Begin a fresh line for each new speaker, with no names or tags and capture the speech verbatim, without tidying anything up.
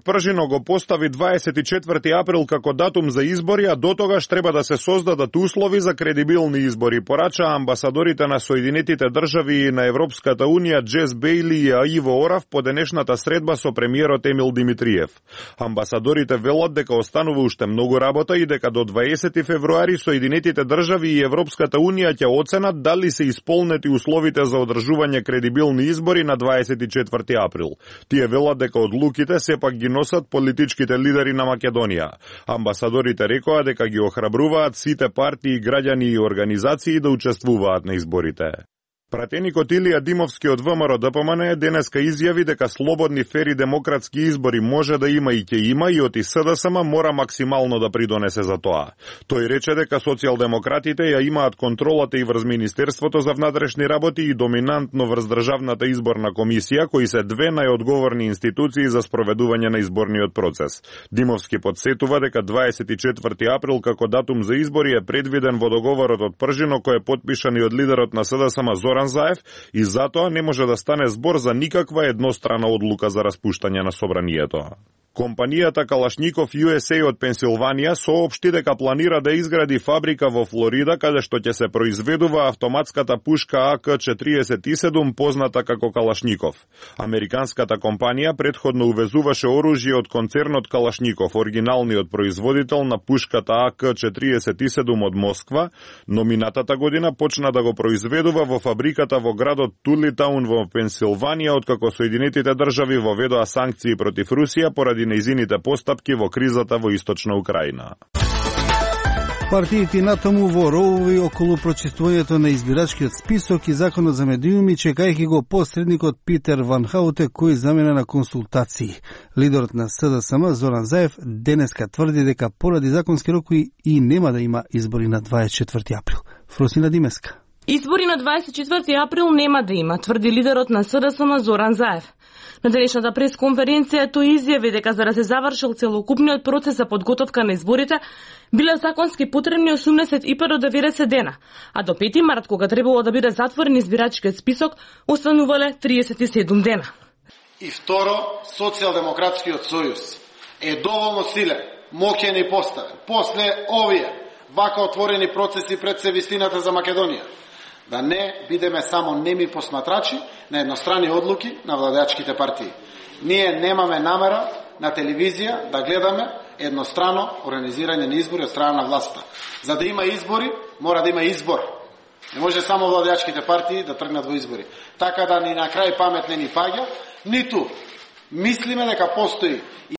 Пржино го постави дваесет и четврти април како датум за избори, а дотогаш треба да се создадат услови за кредибилни избори, порачаа амбасадорите на Соединетите држави и на Европската унија Джес Бејли и Иво Орав по денешната средба со премиерот Емил Димитриев. Амбасадорите велат дека останува уште многу работа и дека до дваесети февруари Соединетите држави и Европската унија ќе оценат дали се исполнети условите за одржување кредибилни избори на дваесет и четврти април. Тие велат дека одлуките сепак ги носат политичките лидери на Македонија. Амбасадорите рекоа дека ги охрабруваат сите партии, граѓани и организации да учествуваат на изборите. Пратеникот Илија Димовски од ВМРО Д П М Н денеска изјави дека слободни, фери, демократски избори може да има и ќе има и од С Д С М мора максимално да придонесе за тоа. Тој рече дека социјалдемократите ја имаат контролата и врз Министерството за внатрешни работи и доминантно врз Државната изборна комисија, кои се две најодговорни институции за спроведување на изборниот процес. Димовски подсетува дека дваесет и четврти април како датум за избори е предвиден во договорот од Пржино кој е потпишан и од лидерот на С Д С М Зоран Заев и затоа не може да стане збор за никаква еднострана одлука за распуштање на собранието. Компанијата Калашников Ю Ес Ей од Пенсилванија соопшти дека планира да изгради фабрика во Флорида каде што ќе се произведува автоматската пушка А К четириесет и седум позната како Калашников. Американската компанија претходно увезуваше оружје од концернот Калашников, оригиналниот производител на пушката А К четириесет и седум од Москва, но минатата година почна да го произведува во фабриката во градот Тулитаун во Пенсилванија, откако Соединетите држави воведоа санкции против Русија поради нејзините постапки во кризата во Источна Украина.
Партиите натаму во ровови околу прочитувањето на избирачкиот список и законот за медиуми, чекајќи го посредникот Питер Ван Хауте кој замена на консултации. Лидерот на С Д С М Зоран Заев денеска тврди дека поради законски рокови и нема да има избори на дваесет и четврти април. Фросина Димеска.
Избори на дваесет и четврти април нема да има, тврди лидерот на С Д С М Зоран Заев. На денешната пресконференција тој изјави дека за да се завршил целокупниот процес за подготовка на изборите, биле законски потребни осумдесет и пет до деветдесет дена, а до пети март, кога требало да биде затворен избирачкиот список, останувале триесет и седум дена.
И второ, Социјалдемократскиот сојуз е доволно силен, моќен и поставен. После овие вака отворени процеси пред се вистината за Македонија, да не бидеме само неми посматрачи на еднострани одлуки на владеачките партии. Ние немаме намера на телевизија да гледаме еднострано организирање на избори од страна на власта. За да има избори, мора да има избор. Не може само владеачките партии да тргнат во избори. Така да ни на крај памет не ни паѓа, ниту мислиме дека постои